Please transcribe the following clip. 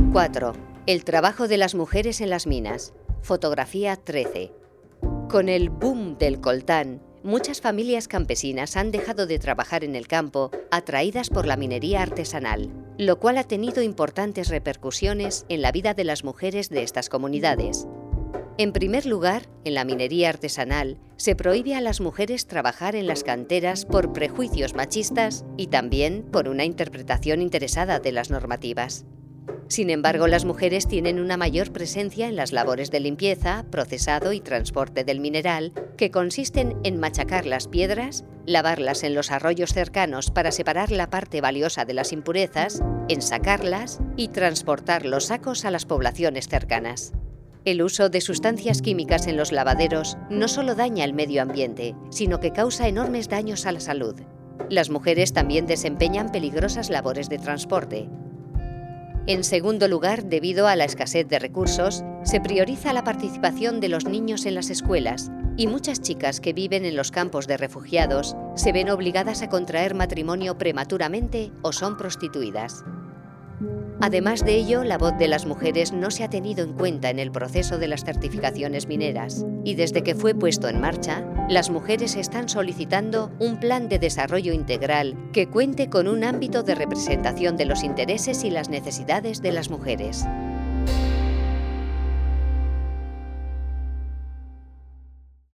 4. El trabajo de las mujeres en las minas. Fotografía 13. Con el boom del coltán, muchas familias campesinas han dejado de trabajar en el campo, atraídas por la minería artesanal, lo cual ha tenido importantes repercusiones en la vida de las mujeres de estas comunidades. En primer lugar, en la minería artesanal, se prohíbe a las mujeres trabajar en las canteras por prejuicios machistas y también por una interpretación interesada de las normativas. Sin embargo, las mujeres tienen una mayor presencia en las labores de limpieza, procesado y transporte del mineral, que consisten en machacar las piedras, lavarlas en los arroyos cercanos para separar la parte valiosa de las impurezas, ensacarlas y transportar los sacos a las poblaciones cercanas. El uso de sustancias químicas en los lavaderos no solo daña el medio ambiente, sino que causa enormes daños a la salud. Las mujeres también desempeñan peligrosas labores de transporte. En segundo lugar, debido a la escasez de recursos, se prioriza la participación de los niños en las escuelas y muchas chicas que viven en los campos de refugiados se ven obligadas a contraer matrimonio prematuramente o son prostituidas. Además de ello, la voz de las mujeres no se ha tenido en cuenta en el proceso de las certificaciones mineras y desde que fue puesto en marcha, las mujeres están solicitando un plan de desarrollo integral que cuente con un ámbito de representación de los intereses y las necesidades de las mujeres.